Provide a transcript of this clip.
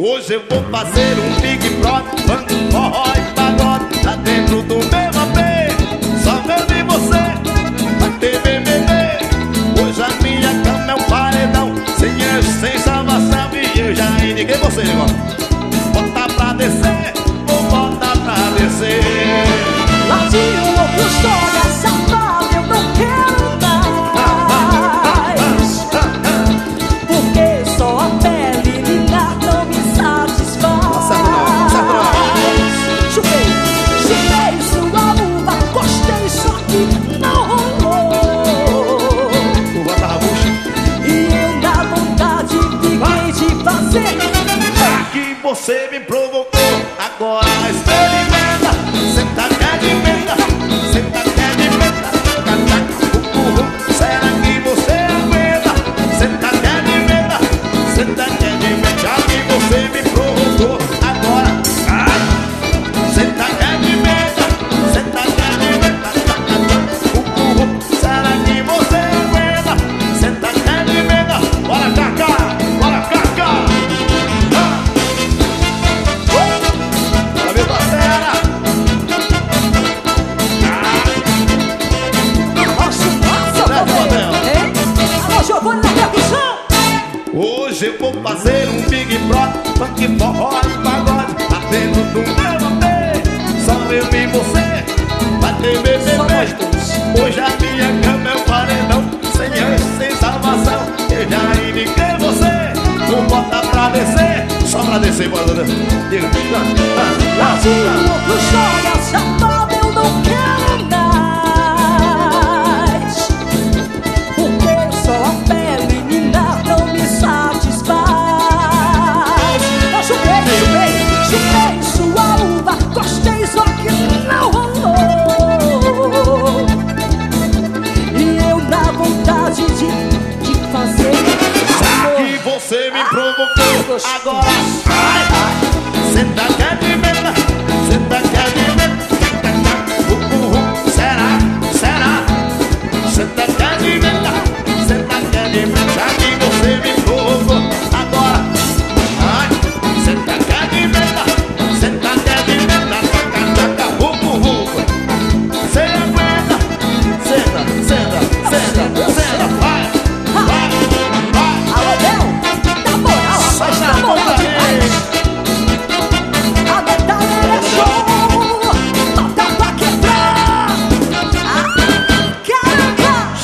Hoje eu vou fazer um Big Brother, funk, forró e pagode, lá dentro do meu AP. Só eu e você, vai ter BBB. Hoje a minha cama é um paredão, sem anjo, sem salvação. E eu já indiquei você, irmão. Bota pra descer, vou botar pra descer. Lá de um outro história, safado, eu não quero mais. Porque só a pele linda não me satisfaz. Chupei sua uva, gostei, só que não rolou. Uva tava bucha. E eu na vontade fiquei de fazer. Já que você me provocou, agora experimenta. Senta que é de menta, senta que é de menta. Será que você aguenta? Senta que é de menta, senta que é de menta. Já que você me provocou, agora senta que é de menta, senta que é de menta. Será que você aguenta? Senta que é de menta. Bora Cacá, bora Cacá. Valeu, galera. Alô, Giovanni na percussão. Hoje eu vou fazer um Big Brother, funk, forró e pagode, lá dentro do meu AP. Só eu e você, vai ter BBB. Hoje a minha cama é um paredão, sem anjo, sem salvação. Eu já indiquei você, vou botar pra descer. Só pra descer, bora, diga. Lá de um outro história, safado, eu não quero mais. Porque só a pele linda não me satisfaz. Eu chupei sua uva, gostei, só que não rolou. E eu na vontade de fazer. Já que você me provocou, agora vai, senta